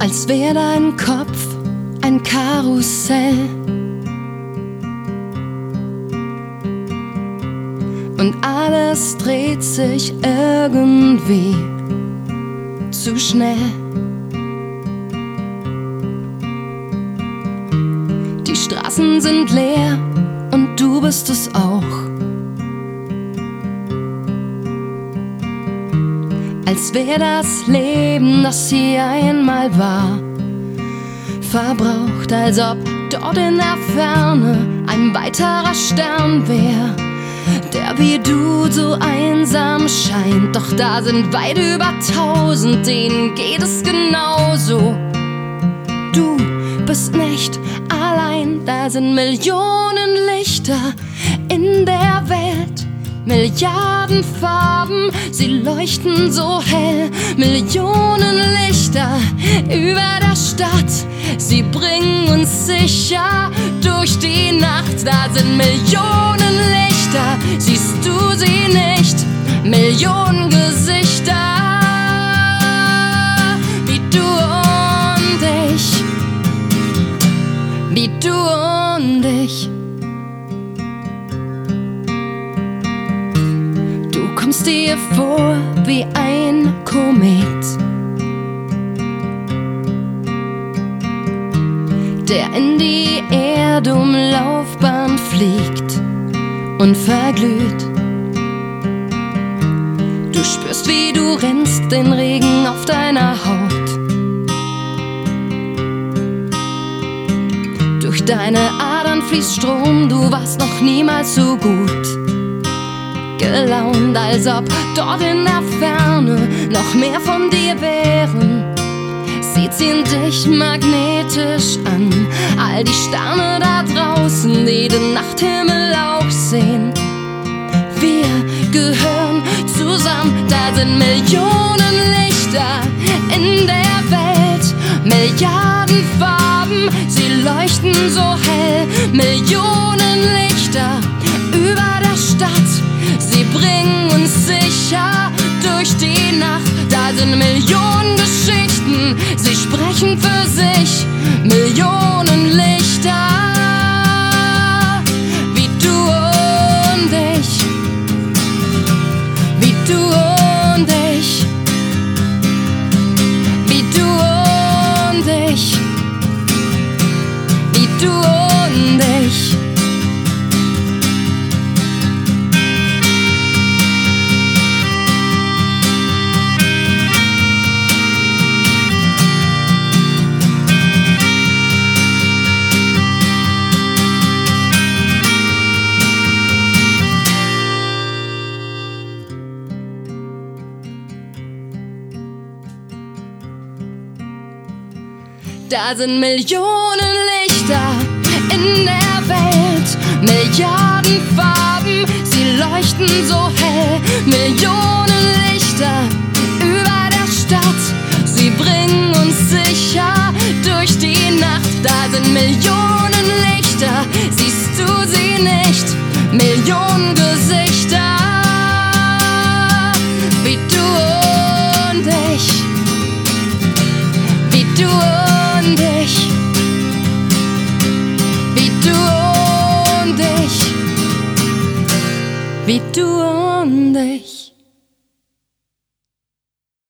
als wär dein Kopf ein Karussell und alles dreht sich irgendwie zu schnell. Die Straßen sind leer und du bist es auch. Als wär das Leben, das hier einmal war, verbraucht, als ob dort in der Ferne ein weiterer Stern wär, der wie du so einsam scheint. Doch da sind weit über 1000, denen geht es genauso. Du bist nicht allein, da sind Millionen Lichter in der Welt. Milliarden Farben, sie leuchten so hell. Millionen Lichter über der Stadt, sie bringen uns sicher durch die Nacht. Da sind Millionen Lichter, siehst du sie nicht? Millionen Gesichter, wie du und ich, wie du und ich. Du kommst dir vor wie ein Komet, der in die Erdumlaufbahn fliegt und verglüht. Du spürst, wie du rennst, den Regen auf deiner Haut. Durch deine Adern fließt Strom, du warst noch niemals so gut gelaunt, als ob dort in der Ferne noch mehr von dir wären. Sie ziehen dich magnetisch an, all die Sterne da draußen, die den Nachthimmel auch sehen. Wir gehören zusammen, da sind Millionen Lichter in der Welt. Milliarden Farben, sie leuchten so hell. Millionen Lichter über der Stadt, sie bringen uns sicher durch die Nacht. Da sind Millionen Geschichten, sie sprechen für sich. Millionen Lichter, wie du und ich, wie du und ich, wie du und ich, wie du und ich. Da sind Millionen Lichter in der Welt. Milliarden Farben, sie leuchten so hell. Millionen Lichter über der Stadt, sie bringen uns sicher durch die Nacht. Da sind Millionen Lichter, siehst du sie nicht? Millionen Gesichter, wie du und ich, wie du und ich, wie du und ich, wie du und ich.